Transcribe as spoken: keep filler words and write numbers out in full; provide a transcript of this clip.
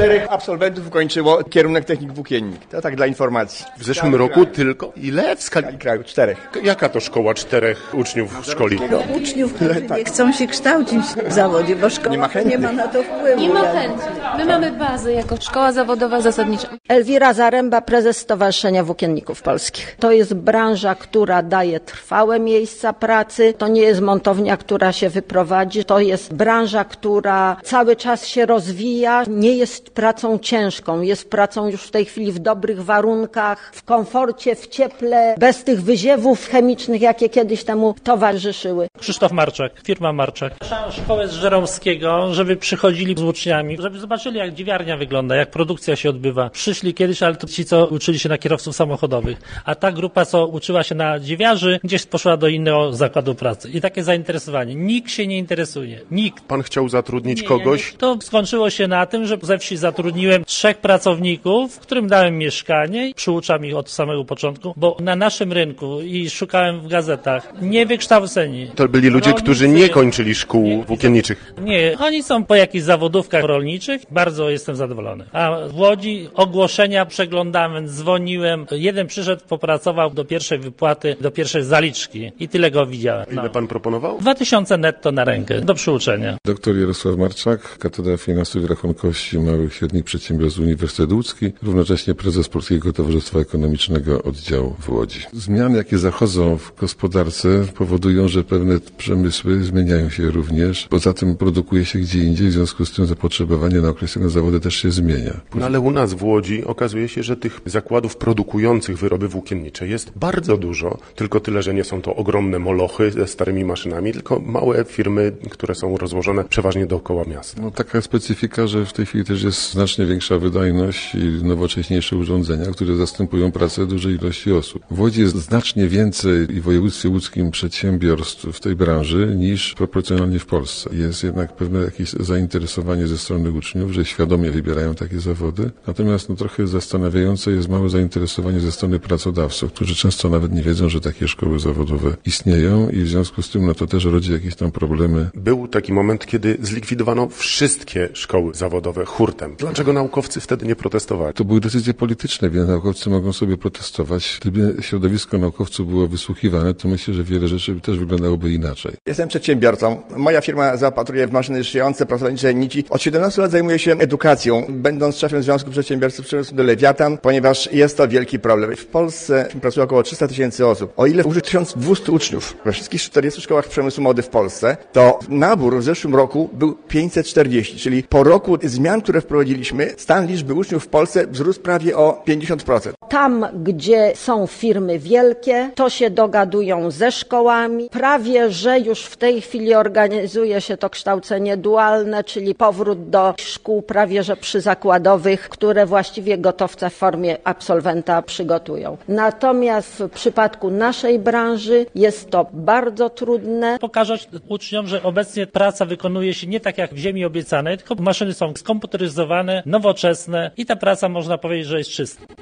czterech absolwentów ukończyło kierunek technik włókiennik. To tak dla informacji. W zeszłym roku tylko ile? W skali kraju? Czterech. Jaka to szkoła czterech uczniów szkoli? No, uczniów, którzy nie chcą się kształcić w zawodzie, bo szkoła nie ma, nie ma na to wpływu. Nie ma chęci. My mamy bazę jako szkoła zawodowa zasadnicza. Elwira Zaręba, prezes Stowarzyszenia Włókienników Polskich. To jest branża, która daje trwałe miejsca pracy. To nie jest montownia, która się wyprowadzi. To jest branża, która cały czas się rozwija. Nie jest pracą ciężką. Jest pracą już w tej chwili w dobrych warunkach, w komforcie, w cieple, bez tych wyziewów chemicznych, jakie kiedyś temu towarzyszyły. Krzysztof Marczak, firma Marczak. Zapraszam szkołę z Żeromskiego, żeby przychodzili z uczniami, żeby zobaczyli, jak dziewiarnia wygląda, jak produkcja się odbywa. Przyszli kiedyś, ale to ci, co uczyli się na kierowców samochodowych. A ta grupa, co uczyła się na dziewiarzy, gdzieś poszła do innego zakładu pracy. I takie zainteresowanie. Nikt się nie interesuje. Nikt. Pan chciał zatrudnić nie, kogoś? Ja nie. To skończyło się na tym, że ze wsi zatrudniłem trzech pracowników, którym dałem mieszkanie i przyuczam ich od samego początku, bo na naszym rynku i szukałem w gazetach niewykształceni. To byli ludzie, rolnicy, którzy nie kończyli szkół nie, włókienniczych. Nie, oni są po jakichś zawodówkach rolniczych. Bardzo jestem zadowolony. A w Łodzi ogłoszenia przeglądałem, dzwoniłem. Jeden przyszedł, popracował do pierwszej wypłaty, do pierwszej zaliczki i tyle go widziałem. Ile pan proponował? Dwa tysiące netto na rękę do przyuczenia. Doktor Jarosław Marczak, Katedra Finansów i Rachunkowości Małych i Średnich Przedsiębiorstw Uniwersytet Łódzki, równocześnie prezes Polskiego Towarzystwa Ekonomicznego Oddziału w Łodzi. Zmiany, jakie zachodzą w gospodarce, powodują, że pewne przemysły zmieniają się również. Poza tym produkuje się gdzie indziej, w związku z tym zapotrzebowanie na określone zawody też się zmienia. No ale u nas w Łodzi okazuje się, że tych zakładów produkujących wyroby włókiennicze jest bardzo dużo, tylko tyle, że nie są to ogromne molochy ze starymi maszynami, tylko małe firmy, które są rozłożone przeważnie dookoła miasta. No taka specyfika, że w tej chwili też jest znacznie większa wydajność i nowocześniejsze urządzenia, które zastępują pracę dużej ilości osób. W Łodzi jest znacznie więcej i w województwie łódzkim przedsiębiorstw w tej branży niż proporcjonalnie w Polsce. Jest jednak pewne jakieś zainteresowanie ze strony uczniów, że świadomie wybierają takie zawody. Natomiast no, trochę zastanawiające jest małe zainteresowanie ze strony pracodawców, którzy często nawet nie wiedzą, że takie szkoły zawodowe istnieją i w związku z tym no, to też rodzi jakieś tam problemy. Był taki moment, kiedy zlikwidowano wszystkie szkoły zawodowe hurtem. Dlaczego naukowcy wtedy nie protestowali? To były decyzje polityczne, więc naukowcy mogą sobie protestować. Gdyby środowisko naukowców było wysłuchiwane, to myślę, że wiele rzeczy też wyglądałoby inaczej. Jestem przedsiębiorcą. Moja firma zaopatruje w maszyny szyjące, pracownicze nici. Od siedemnastu lat zajmuję się edukacją, będąc szefem Związku Przedsiębiorców Przemysłu do Lewiatan, ponieważ jest to wielki problem. W Polsce pracuje około trzysta tysięcy osób. O ile uczy tysiąc dwieście uczniów we wszystkich czterdziestu szkołach przemysłu mody w Polsce, to nabór w zeszłym roku był pięćset czterdzieści, czyli po roku zmian, które wprowadziliśmy, stan liczby uczniów w Polsce wzrósł prawie o pięćdziesiąt procent. Tam, gdzie są firmy wielkie, to się dogadują ze szkołami. Prawie, że już w tej chwili organizuje się to kształcenie dualne, czyli powrót do szkół prawie, że przyzakładowych, które właściwie gotowca w formie absolwenta przygotują. Natomiast w przypadku naszej branży jest to bardzo trudne. Pokazać uczniom, że obecnie praca wykonuje się nie tak jak w ziemi obiecanej, tylko maszyny są skomputeryzowane, nowoczesne i ta praca można powiedzieć, że jest czysta.